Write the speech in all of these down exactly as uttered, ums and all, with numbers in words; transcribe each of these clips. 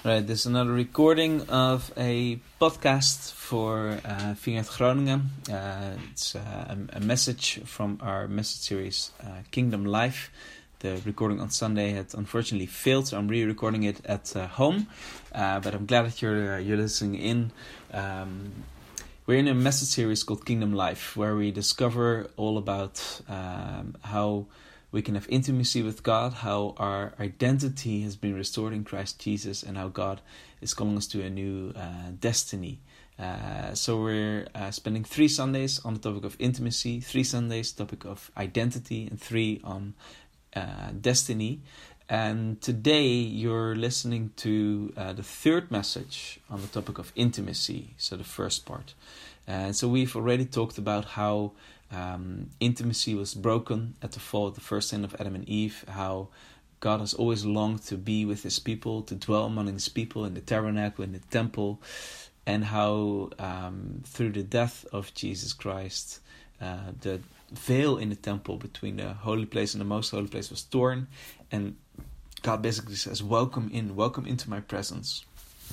Right, this is another recording of a podcast for uh, Vineyard Groningen. Uh, it's uh, a, a message from our message series, uh, Kingdom Life. The recording on Sunday had unfortunately failed, so I'm re-recording it at uh, home. Uh, but I'm glad that you're uh, you're listening in. Um, we're in a message series called Kingdom Life, where we discover all about um, how we can have intimacy with God, how our identity has been restored in Christ Jesus, and how God is calling us to a new uh, destiny. Uh, so we're uh, spending three Sundays on the topic of intimacy, three Sundays topic of identity, and three on uh, destiny. And today you're listening to uh, the third message on the topic of intimacy, so the first part. And uh, so we've already talked about how Um, intimacy was broken at the fall of the first sin of Adam and Eve, how God has always longed to be with his people, to dwell among his people in the tabernacle, in the temple, and how um, through the death of Jesus Christ, uh, the veil in the temple between the holy place and the most holy place was torn, and God basically says, welcome in, welcome into my presence.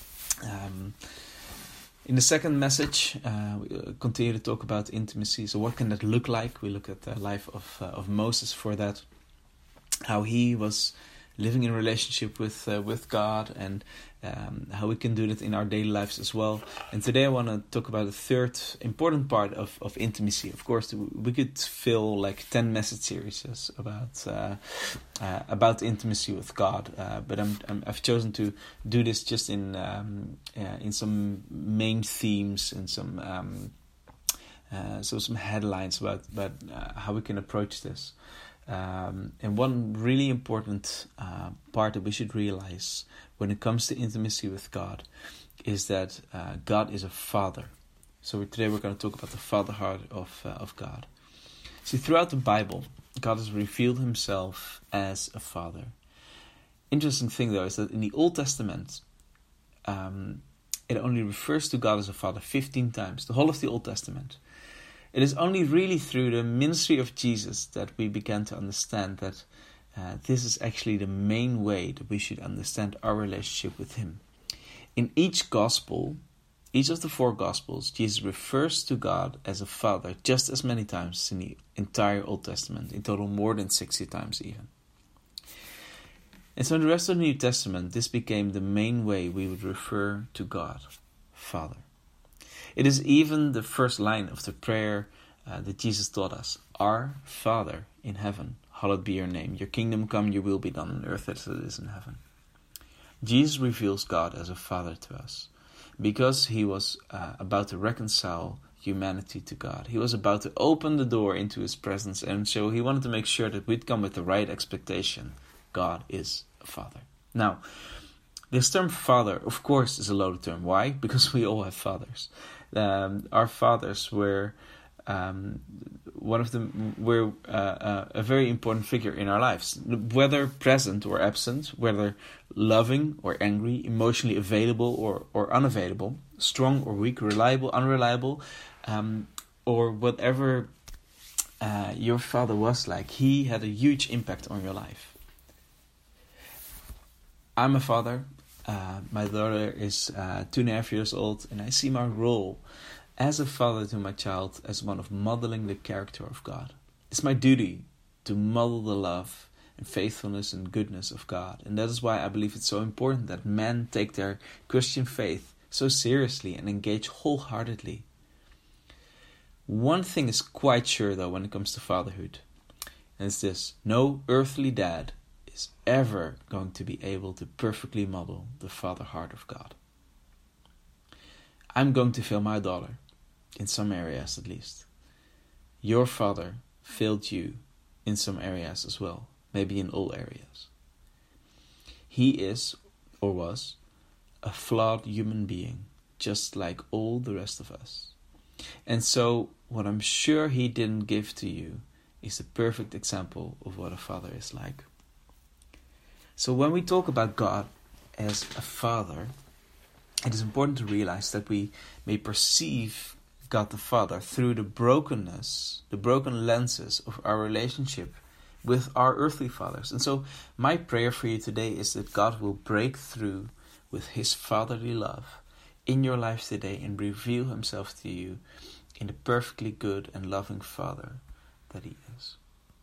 Um, In the second message, uh, we continue to talk about intimacy. So what can that look like? We look at the life of uh, of Moses for that, how he was living in relationship with uh, with God, and um, how we can do that in our daily lives as well. And today I want to talk about the third important part of, of intimacy. Of course, we could fill like ten message series about uh, uh, about intimacy with God, uh, but I'm, I'm I've chosen to do this just in um, uh, in some main themes and some um, uh, so some headlines about about uh, how we can approach this. Um, and one really important uh, part that we should realize when it comes to intimacy with God is that uh, God is a father. So today we're going to talk about the father heart of uh, of God. See, throughout the Bible, God has revealed himself as a father. Interesting thing though is that in the Old Testament, um, it only refers to God as a father fifteen times, the whole of the Old Testament. It is only really through the ministry of Jesus that we began to understand that uh, this is actually the main way that we should understand our relationship with him. In each gospel, each of the four gospels, Jesus refers to God as a father just as many times as in the entire Old Testament, in total more than sixty times even. And so in the rest of the New Testament, this became the main way we would refer to God, Father. It is even the first line of the prayer uh, that Jesus taught us. Our Father in heaven, hallowed be your name. Your kingdom come, your will be done on earth as it is in heaven. Jesus reveals God as a father to us because he was uh, about to reconcile humanity to God. He was about to open the door into his presence, and so he wanted to make sure that we'd come with the right expectation. God is a father. Now, this term father, of course, is a loaded term. Why? Because we all have fathers. Um, our fathers were um, one of them were uh, uh, a very important figure in our lives, whether present or absent, whether loving or angry, emotionally available or, or unavailable, strong or weak, reliable, unreliable, um, or whatever uh, your father was like. He had a huge impact on your life. I'm a father. Uh, my daughter is uh, two and a half years old, and I see my role as a father to my child as one of modeling the character of God. It's my duty to model the love and faithfulness and goodness of God. And that is why I believe it's so important that men take their Christian faith so seriously and engage wholeheartedly. One thing is quite sure, though, when it comes to fatherhood, and it's this: no earthly dad is ever going to be able to perfectly model the father heart of God. I'm going to fail my daughter, in some areas at least. Your father failed you in some areas as well, maybe in all areas. He is, or was, a flawed human being, just like all the rest of us. And so, what I'm sure he didn't give to you is a perfect example of what a father is like. So when we talk about God as a father, it is important to realize that we may perceive God the Father through the brokenness, the broken lenses of our relationship with our earthly fathers. And so my prayer for you today is that God will break through with his fatherly love in your life today and reveal himself to you in the perfectly good and loving Father that he is.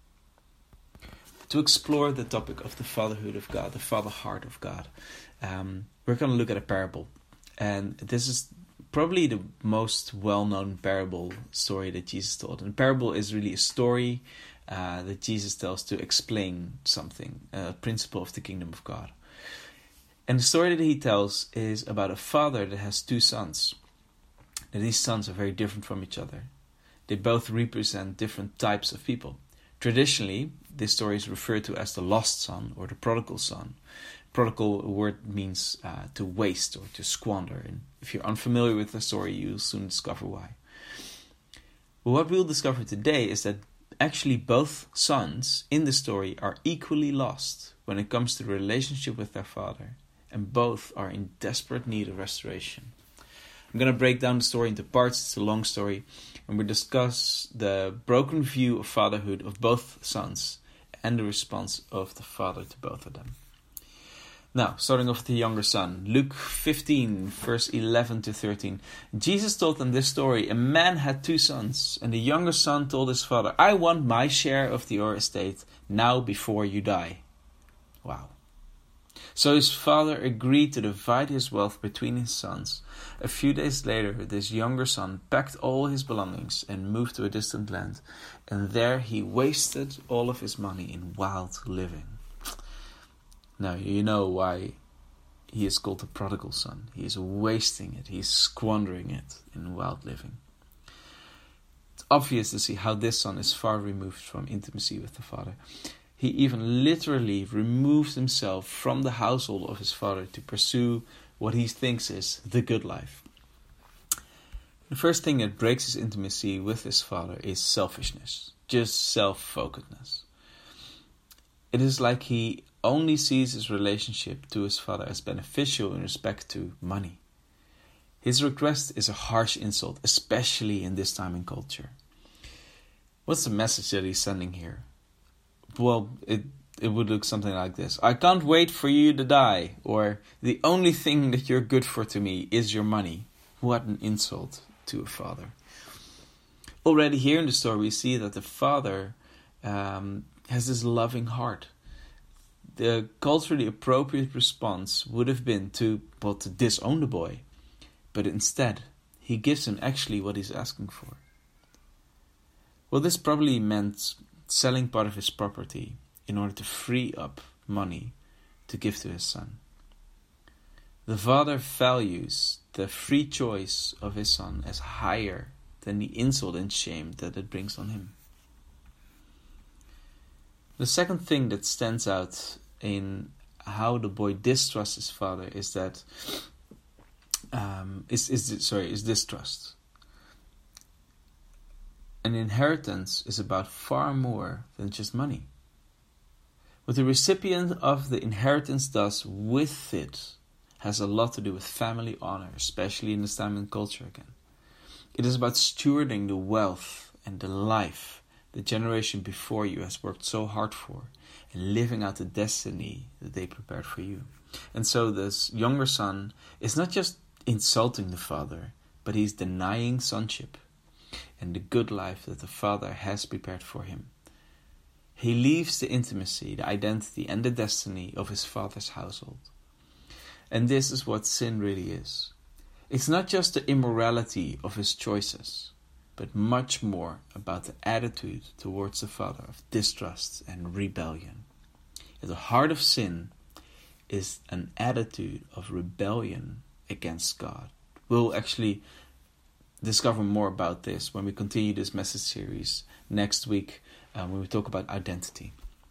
To explore the topic of the fatherhood of God, the father heart of God, um, we're going to look at a parable. And this is probably the most well-known parable story that Jesus told. And a parable is really a story uh, that Jesus tells to explain something, a principle of the kingdom of God. And the story that he tells is about a father that has two sons. And these sons are very different from each other. They both represent different types of people. Traditionally, this story is referred to as the lost son or the prodigal son. Prodigal word means uh, to waste or to squander. And if you're unfamiliar with the story, you'll soon discover why. But what we'll discover today is that actually both sons in the story are equally lost when it comes to the relationship with their father. And both are in desperate need of restoration. I'm going to break down the story into parts. It's a long story. And we'll discuss the broken view of fatherhood of both sons and the response of the father to both of them. Now, starting off with the younger son. Luke fifteen, verse eleven to thirteen. Jesus told them this story. A man had two sons, and the younger son told his father, I want my share of your estate now before you die. Wow. So his father agreed to divide his wealth between his sons. A few days later, this younger son packed all his belongings and moved to a distant land. And there he wasted all of his money in wild living. Now, you know why he is called the prodigal son. He is wasting it. He is squandering it in wild living. It's obvious to see how this son is far removed from intimacy with the father. He even literally removes himself from the household of his father to pursue what he thinks is the good life. The first thing that breaks his intimacy with his father is selfishness, just self-focusedness. It is like he only sees his relationship to his father as beneficial in respect to money. His request is a harsh insult, especially in this time and culture. What's the message that he's sending here? Well, it it would look something like this. I can't wait for you to die. Or, the only thing that you're good for to me is your money. What an insult to a father. Already here in the story we see that the father um, has this loving heart. The culturally appropriate response would have been to, well, to disown the boy. But instead, he gives him actually what he's asking for. Well, this probably meant selling part of his property in order to free up money to give to his son. The father values the free choice of his son as higher than the insult and shame that it brings on him. The second thing that stands out in how the boy distrusts his father is that um, is is sorry is distrust. An inheritance is about far more than just money. What the recipient of the inheritance does with it has a lot to do with family honor, especially in this time and culture again. It is about stewarding the wealth and the life the generation before you has worked so hard for and living out the destiny that they prepared for you. And so this younger son is not just insulting the father, but he's denying sonship and the good life that the father has prepared for him. He leaves the intimacy, the identity, and the destiny of his father's household. And this is what sin really is. It's not just the immorality of his choices, but much more about the attitude towards the father of distrust and rebellion. At the heart of sin is an attitude of rebellion against God. We'll actually discover more about this when we continue this message series next week um, when we talk about identity.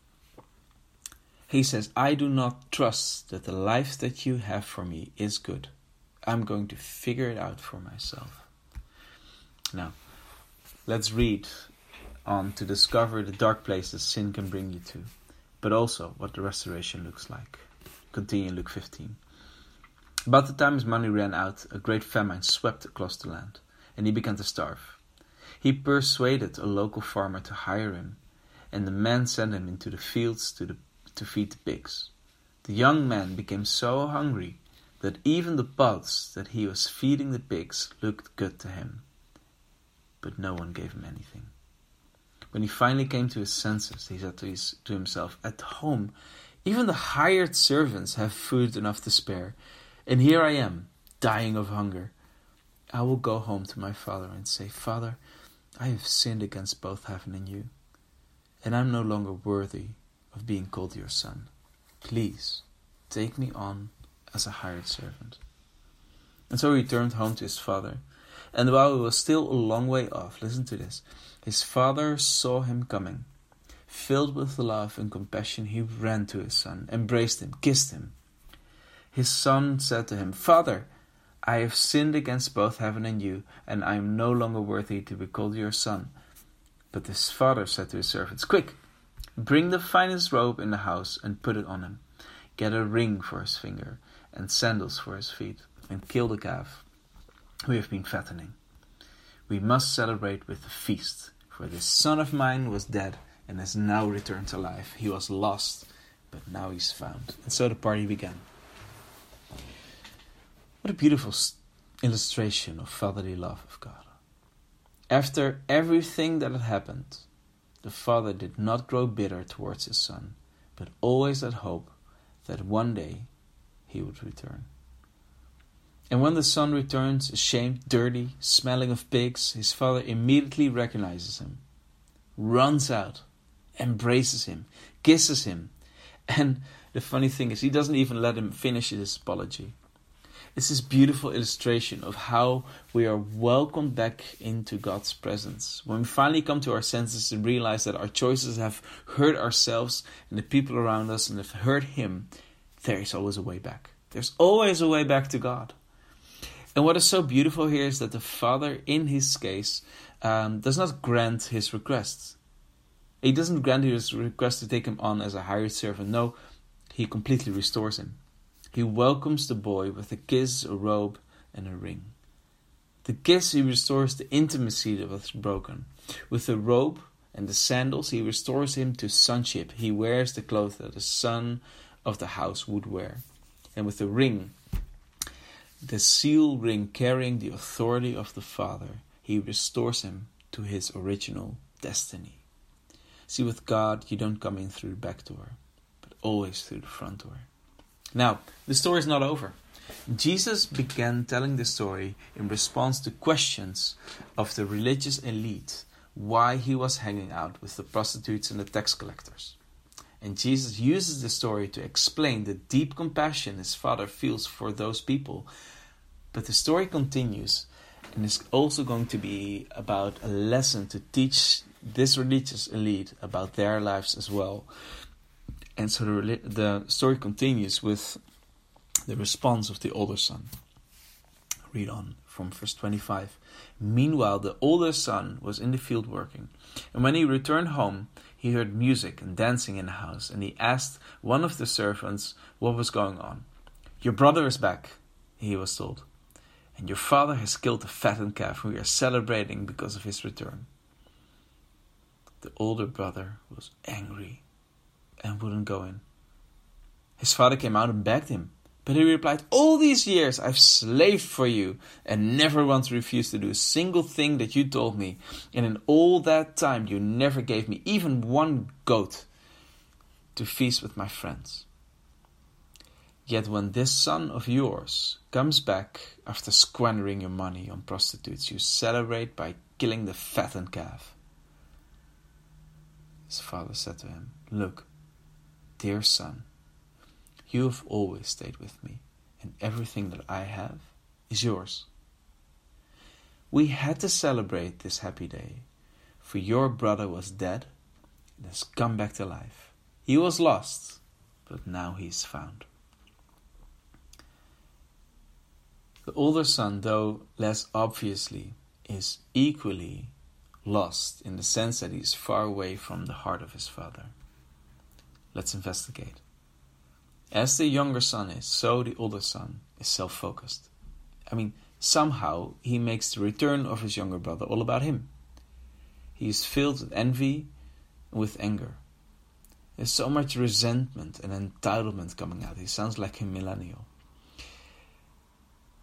He says, I do not trust that the life that you have for me is good. I'm going to figure it out for myself. Now, let's read on to discover the dark places sin can bring you to, but also what the restoration looks like. Continue Luke fifteen. About the time his money ran out, a great famine swept across the land, and he began to starve. He persuaded a local farmer to hire him, and the man sent him into the fields to, the, to feed the pigs. The young man became so hungry that even the pods that he was feeding the pigs looked good to him. But no one gave him anything. When he finally came to his senses, he said to, his, to himself, "At home, even the hired servants have food enough to spare, and here I am, dying of hunger. I will go home to my father and say, 'Father, I have sinned against both heaven and you, and I am no longer worthy of being called your son. Please, take me on as a hired servant.' And so he returned home to his father. And while he was still a long way off, listen to this, his father saw him coming. Filled with love and compassion, he ran to his son, embraced him, kissed him. His son said to him, 'Father, I have sinned against both heaven and you, and I am no longer worthy to be called your son.' But his father said to his servants, 'Quick, bring the finest robe in the house and put it on him. Get a ring for his finger and sandals for his feet, and kill the calf we have been fattening. We must celebrate with a feast, for this son of mine was dead and has now returned to life. He was lost, but now he's found.' And so the party began." What a beautiful illustration of fatherly love of God. After everything that had happened, the father did not grow bitter towards his son, but always had hope that one day he would return. And when the son returns, ashamed, dirty, smelling of pigs, his father immediately recognizes him, runs out, embraces him, kisses him. And the funny thing is, he doesn't even let him finish his apology. It's this beautiful illustration of how we are welcomed back into God's presence. When we finally come to our senses and realize that our choices have hurt ourselves and the people around us and have hurt Him, there is always a way back. There's always a way back to God. And what is so beautiful here is that the Father, in his case, um, does not grant his requests. He doesn't grant his request to take him on as a hired servant. No, he completely restores him. He welcomes the boy with a kiss, a robe, and a ring. The kiss, he restores the intimacy that was broken. With the robe and the sandals, he restores him to sonship. He wears the clothes that the son of the house would wear. And with the ring, the seal ring carrying the authority of the Father, he restores him to his original destiny. See, with God, you don't come in through the back door, but always through the front door. Now, the story is not over. Jesus began telling the story in response to questions of the religious elite, why he was hanging out with the prostitutes and the tax collectors. And Jesus uses the story to explain the deep compassion his Father feels for those people. But the story continues and is also going to be about a lesson to teach this religious elite about their lives as well. And so the, the story continues with the response of the older son. Read on from verse twenty-five. Meanwhile, the older son was in the field working. And when he returned home, he heard music and dancing in the house. And he asked one of the servants what was going on. "Your brother is back," he was told. "And your father has killed a fattened calf, and we are celebrating because of his return." The older brother was angry and wouldn't go in. His father came out and begged him, but he replied, "All these years I've slaved for you and never once refused to do a single thing that you told me. And in all that time you never gave me even one goat to feast with my friends. Yet when this son of yours comes back after squandering your money on prostitutes, you celebrate by killing the fattened calf." His father said to him, "Look, dear son, you have always stayed with me, and everything that I have is yours. We had to celebrate this happy day, for your brother was dead and has come back to life. He was lost, but now he is found." The older son, though less obviously, is equally lost in the sense that he is far away from the heart of his father. Let's investigate. As the younger son is, so the older son is self-focused. I mean, somehow he makes the return of his younger brother all about him. He is filled with envy and with anger. There's so much resentment and entitlement coming out. He sounds like a millennial.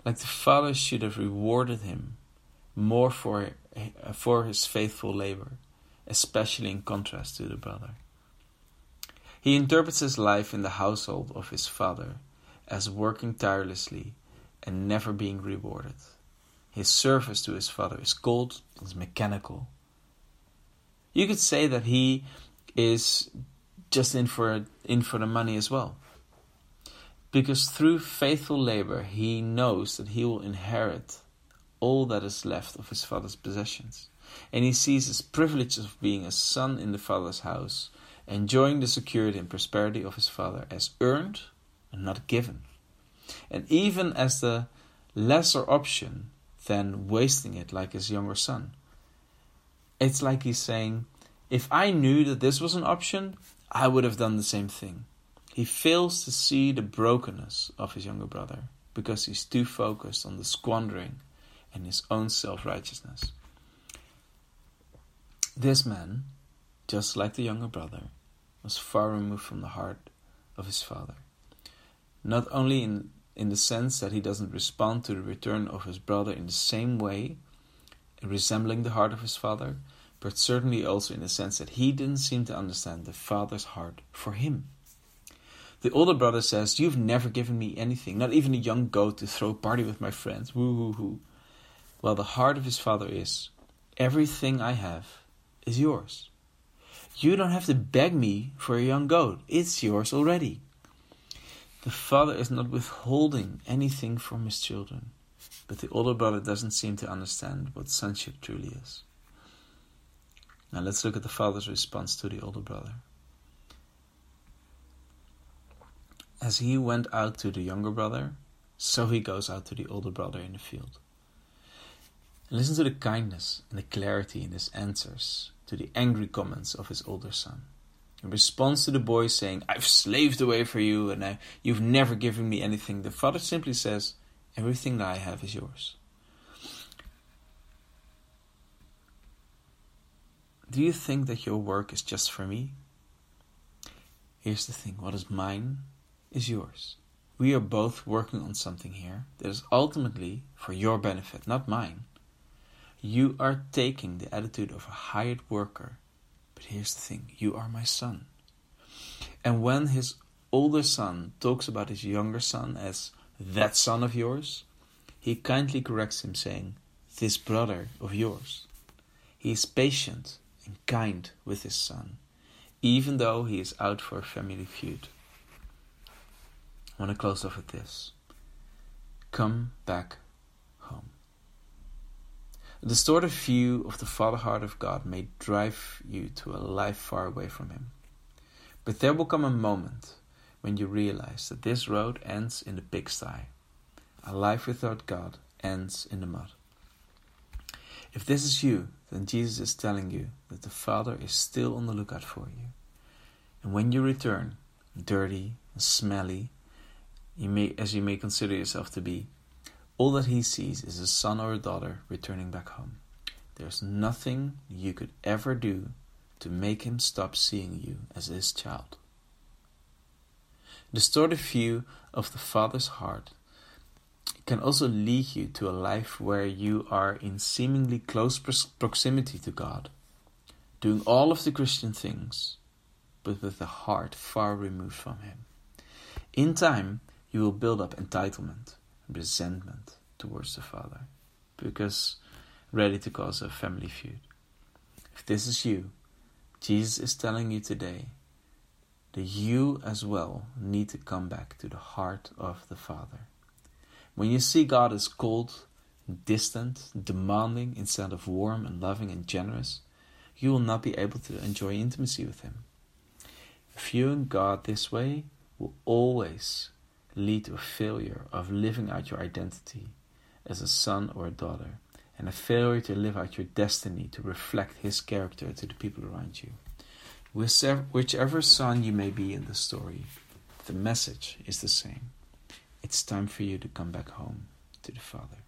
Like the father should have rewarded him more for, for his faithful labor, especially in contrast to the brother. He interprets his life in the household of his father as working tirelessly and never being rewarded. His service to his father is cold, is mechanical. You could say that he is just in for in for the money as well. Because through faithful labor, he knows that he will inherit all that is left of his father's possessions. And he sees his privilege of being a son in the father's house, enjoying the security and prosperity of his father as earned and not given. And even as the lesser option than wasting it like his younger son. It's like he's saying, if I knew that this was an option, I would have done the same thing. He fails to see the brokenness of his younger brother because he's too focused on the squandering and his own self-righteousness. This man, just like the younger brother, was far removed from the heart of his father. Not only in, in the sense that he doesn't respond to the return of his brother in the same way, resembling the heart of his father, but certainly also in the sense that he didn't seem to understand the father's heart for him. The older brother says, "You've never given me anything, not even a young goat to throw a party with my friends. Woo hoo hoo." Well, the heart of his father is, everything I have is yours. You don't have to beg me for a young goat. It's yours already. The father is not withholding anything from his children, but the older brother doesn't seem to understand what sonship truly is. Now let's look at the father's response to the older brother. As he went out to the younger brother, so he goes out to the older brother in the field. And listen to the kindness and the clarity in his answers to the angry comments of his older son. In response to the boy saying, "I've slaved away for you and I, you've never given me anything," the father simply says, "Everything that I have is yours." Do you think that your work is just for me? Here's the thing, what is mine is yours. We are both working on something here that is ultimately for your benefit, not mine. You are taking the attitude of a hired worker, but here's the thing, you are my son. And when his older son talks about his younger son as that son of yours, he kindly corrects him saying, this brother of yours. He is patient and kind with his son, even though he is out for a family feud. I want to close off with this. Come back home. A distorted view of the father heart of God may drive you to a life far away from him. But there will come a moment when you realize that this road ends in the pigsty. A life without God ends in the mud. If this is you, then Jesus is telling you that the Father is still on the lookout for you. And when you return, dirty and smelly, you may, as you may consider yourself to be, all that he sees is a son or a daughter returning back home. There's nothing you could ever do to make him stop seeing you as his child. Distorted view of the Father's heart can also lead you to a life where you are in seemingly close proximity to God, doing all of the Christian things, but with the heart far removed from him. In time, you will build up entitlement and resentment towards the Father, because ready to cause a family feud. If this is you, Jesus is telling you today that you as well need to come back to the heart of the Father. When you see God as cold, distant, demanding instead of warm and loving and generous, you will not be able to enjoy intimacy with him. Viewing God this way will always lead to a failure of living out your identity as a son or a daughter, and a failure to live out your destiny to reflect his character to the people around you. Whichever son you may be in the story, the message is the same. It's time for you to come back home to the Father.